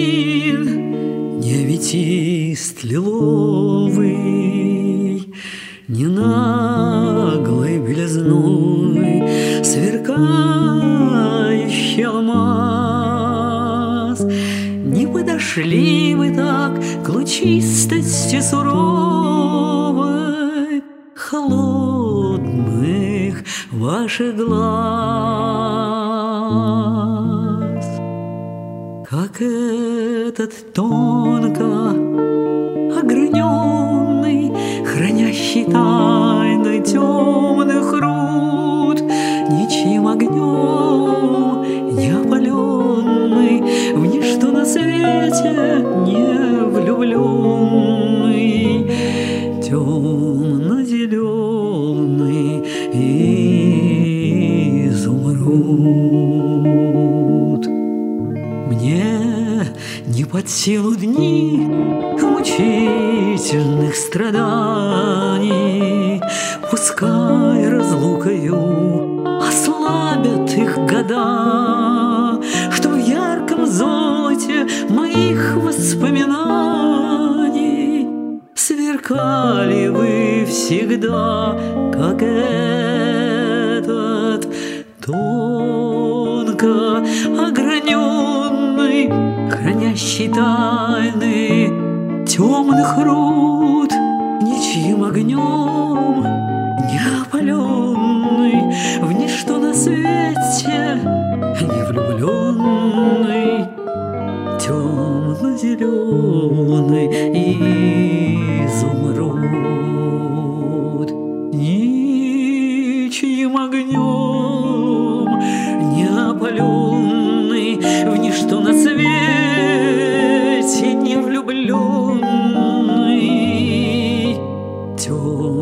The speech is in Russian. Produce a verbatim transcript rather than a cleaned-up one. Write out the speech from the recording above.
один, не аметист лиловый, не наглой белизной сверкающий алмаз, не подошли вы так к лучистости суровой холодных ваших глаз, как этот тонко ограненный, хранящий тайны темных руд, ничьим огнем не опаленный, в ничто на свете не влюбленный, темно-зеленый изумруд. Мне не под силу дни мучительных страданий, пускай разлукою ослабят их года, что в ярком золоте моих воспоминаний сверкали вы всегда, как этот тонко ограненный, хранящий тайны темных руд, ничьим огнем не опаленный, в ничто на свете не влюбленный, темно-зеленый изумруд. Ничьим огнем не опаленный, в ничто на свете не влюбленный, темно-зеленый